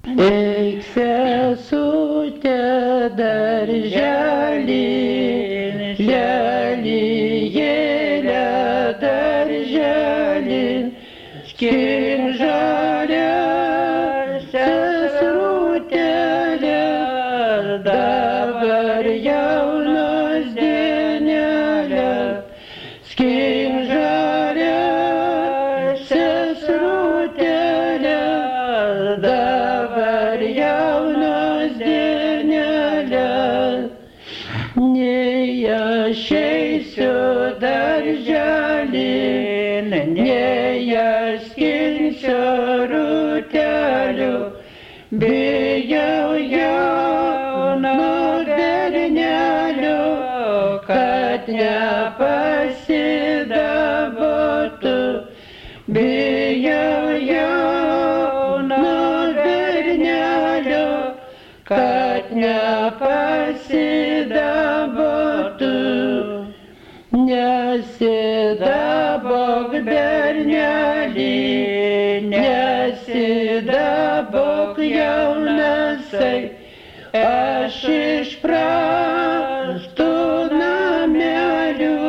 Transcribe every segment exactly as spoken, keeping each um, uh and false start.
Eik sesute darželin, lelijėlę darželin, skink žalią sesrutėlę, dabar jaunos dienelės, skink žalią sesrutėlę, dabar jaunos dienelės. Nei aš eisiu darželin, nei aš skinsiu rūtelių, bijau jauno bernelio, kad nepasidabotų. Bijau jauno bernelio, kad nepasidabotų. Nesidabok bernelį, nesidabok jaunasai, aš iš prastų namelių,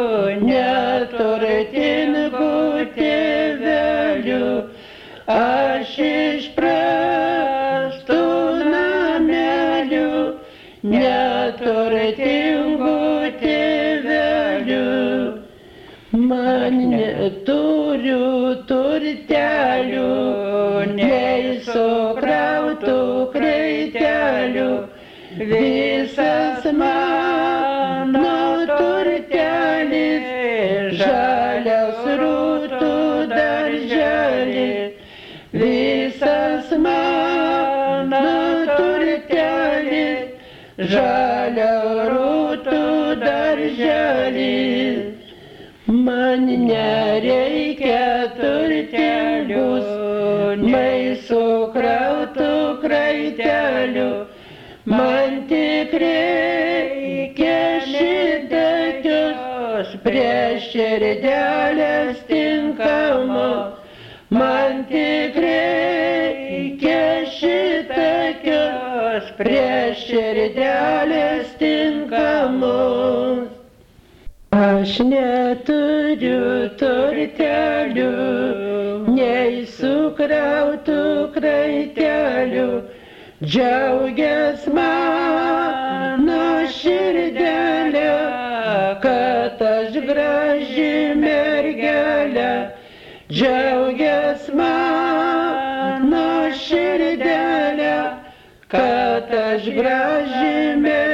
neturtingų tėvelių, aš iš prastų namelių, neturtingų tėvelių. Man neturiu turtelių, nei sukrautų kraitelių, visas mano turtelis žalias rūtų darželis, visas mano turtelis žalias rūtų darželis. Man nereikia turtelius, nei sukrautų kraitelių, man tik reikia šitokios prie širdelės tinkamos, man tik reikia šitokios prie širdelės tinkamos. Aš neturiu turtelių, nei sukrautų kraitelių, džiaugias mano širdelė, kad aš graži mergelė, džiaugias mano širdelė, kad aš graži mergelė.